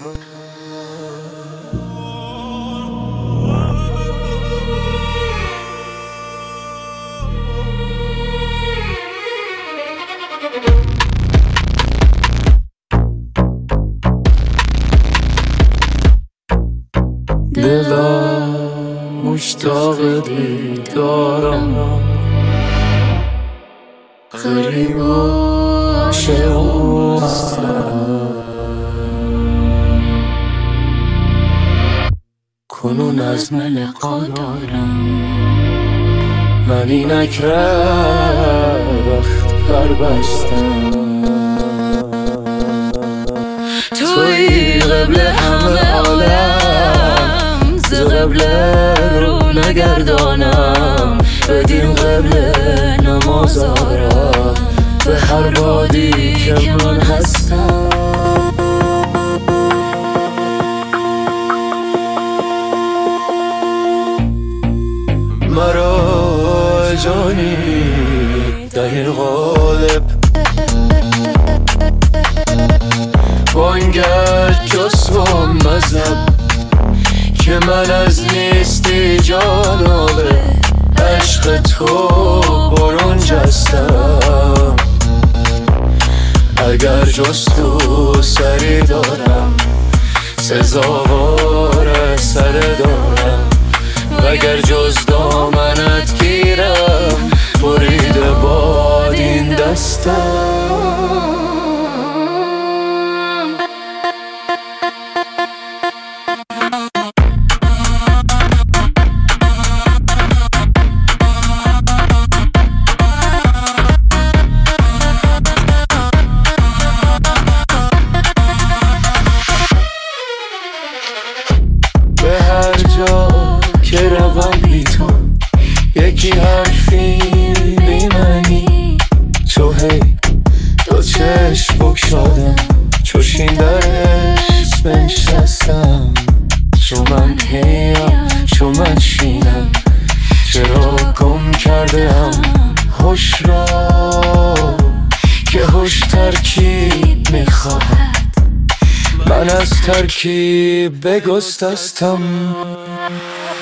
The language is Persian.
دلم مشتاق دیدارم، غریب عاشق هستم. کنون عزم لقا دارم، من اینک رخت بربستم. توی قبل همه عالم، ز قبل رو نگردانم. بدین قبل نماز آرم، به هر بادی که من هستم. مرا جانی در این قالب، بانگرد جز و مذهب، که من از نیستی جانابه عشق تو برون جستم. اگر جز تو سری دارم، سزاوار سر دارم. وگر جز دامنت گیرم، بریده باد این دستم. به هر جا که روم بی تو، یکی حرفی بی معنی. تو هی دو چشم بگشادم، چوشین درش بنشستم. چو من هیم چو من شینم، چرا گم کرده ام هوش را، که هوش ترکیب میخواهد. من از ترکیب بگسستم.